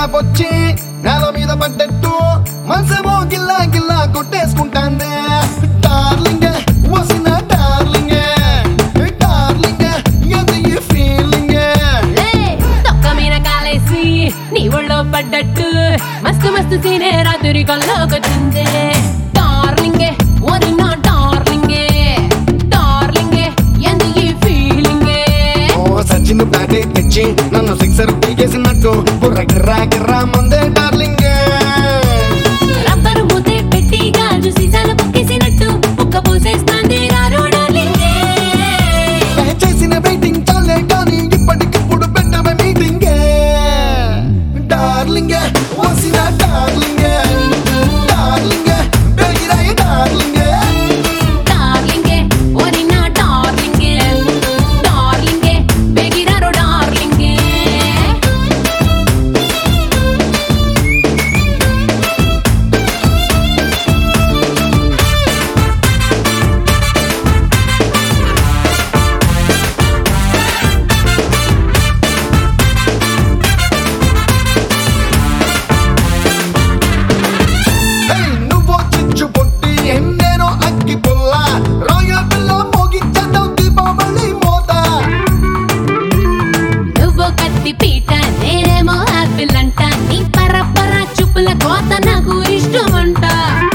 gap వచ్చి నేల మీద పడ్డట్టు మనసేమో గిల్లా గిల్లా కొట్టేసుకుంటాందే డార్లింగ్ వసిన డార్లింగ్ డార్లింగ్ ఎంత ఈ ఫీలింగ్ తొక్క మీద కాలేసి నీ ఒళ్ళో పడ్డట్టు మస్తు మస్తు సీనే రాత్రి కల్లోకొచ్చిందే డార్లింగే ఓరి నా డార్లింగే డార్లింగే ఎంత ఈ ఫీలింగే సచిన్ బ్యాటే తెచ్చి నన్ను సిక్సర్ పీకేసినట్టు బుర్ర గిర్రా గిర్రా మందే డార్లింగ్ రబ్బరు మూతే పెట్టి గాజు సీసాలు పొక్కేసినట్టు ముక్క పోసేస్తాంది రారో డార్లింగే చేసిన వెయిటింగ్ చాలే కానీ ఇప్పటికిప్పుడు పెట్టమే మీటింగ్ డార్లింగ్ వసిన డార్లింగ్ డార్లింగ్ బెగిరాయ డార్లింగ్ డార్లింగే ఓరి నా డార్లింగే డార్లింగే బెగిరారో డార్లింగే నువ్వు చిచ్చు పొట్టి ఎన్నేనో అక్కి పుల్ల రాయల్ పిల్ల మోగించడం దీపావళి మోత నువ్వు కత్తి పీట నేనేమో ఆపిల్ అంట నీ పరపర చూపుల కోత నాకు ఇష్టమంట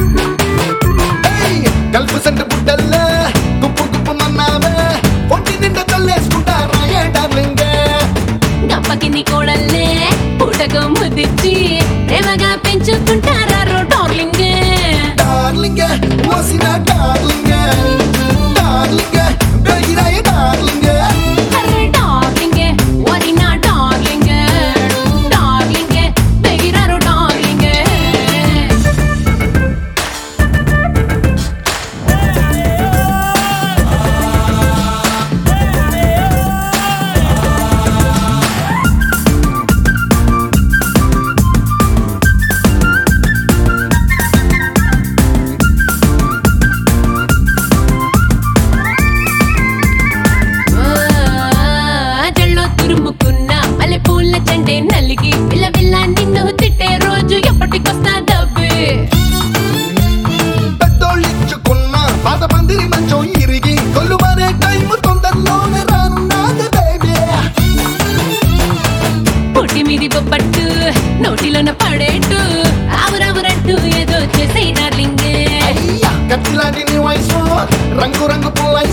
గల్ఫ్ సెంట్ బుడ్డల్లే గుప్పు గుప్పు మన్నావే పొట్టి నిండా చల్లేసుకుంటా రాయే డార్లింగ్ గప్పకి నీ కోడల్లే పూటకు ముద్దిచ్చి ప్రేమగా పెంచుకుంటారా డార్లింగ్ డార్లింగ్ వసిన డార్లింగ్ డార్లింగ్ బెగిరాయ డార్లింగ్ అరే డార్లింగే ఓరి నా డార్లింగ్ డార్లింగే బెగిరారో డార్లింగ్ జల్లో తురుముకున్న మల్లె పూల చండే నలిగి పిల్ల పిల్ల నిన్ను తిట్టే రోజు ఎప్పటికొస్తా డబ్బే పెద్దోళ్ళిచ్చుకున్న పాత పందిరి మంచం ఇరిగి కొల్లు మారే టైం తొందరలోనే రానున్నది బేబీ పొట్టి మీది బొబ్బట్టు నోటిలోన పడేట్టు ఆవురావురంటూ ఏదో చేసే డార్లింగ్ కత్తిలాంటి నీ వయసు రంగు రంగు పుల్ల